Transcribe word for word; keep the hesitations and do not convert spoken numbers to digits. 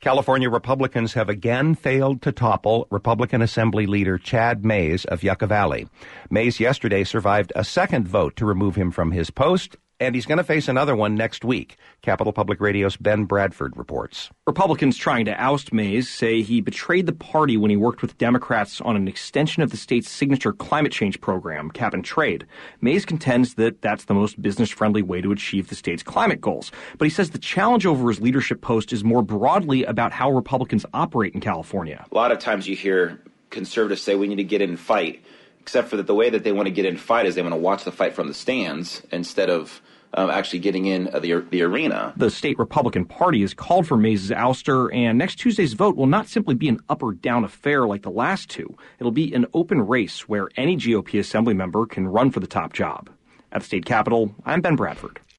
California Republicans have again failed to topple Republican Assembly Leader Chad Mayes of Yucca Valley. Mayes yesterday survived a second vote to remove him from his post, and he's going to face another one next week. Capital Public Radio's Ben Bradford reports. Republicans trying to oust Mayes say he betrayed the party when he worked with Democrats on an extension of the state's signature climate change program, Cap and Trade. Mayes contends that that's the most business-friendly way to achieve the state's climate goals. But he says the challenge over his leadership post is more broadly about how Republicans operate in California. A lot of times you hear conservatives say we need to get in and fight, except for that the way that they want to get in and fight is they want to watch the fight from the stands instead of Um, actually getting in uh, the the arena. The state Republican Party has called for Mayes' ouster, and next Tuesday's vote will not simply be an up or down affair like the last two. It'll be an open race where any G O P assembly member can run for the top job. At the state capitol, I'm Ben Bradford.